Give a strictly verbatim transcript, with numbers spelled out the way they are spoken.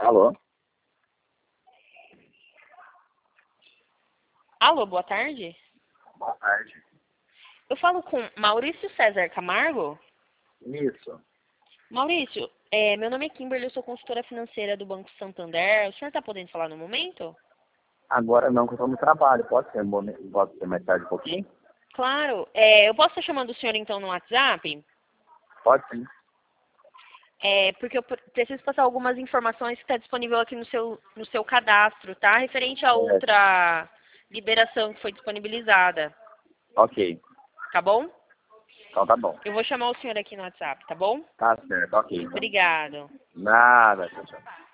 Alô? Alô, boa tarde. Boa tarde. Eu falo com Maurício César Camargo. Isso. Maurício, é, meu nome é Kimberly, eu sou consultora financeira do Banco Santander. O senhor está podendo falar no momento? Agora não, que eu estou no trabalho. Pode ser, um momento- pode ser mais tarde um pouquinho? Claro. É, eu posso estar chamando o senhor então no WhatsApp? Pode sim. É, porque eu pre- preciso passar algumas informações que está disponível aqui no seu, no seu cadastro, tá? Referente a É, outra liberação que foi disponibilizada, ok. tá bom? Então tá bom. Eu vou chamar o senhor aqui no WhatsApp, tá bom? Tá certo, ok. Então. Obrigado. Nada, tchau, tchau.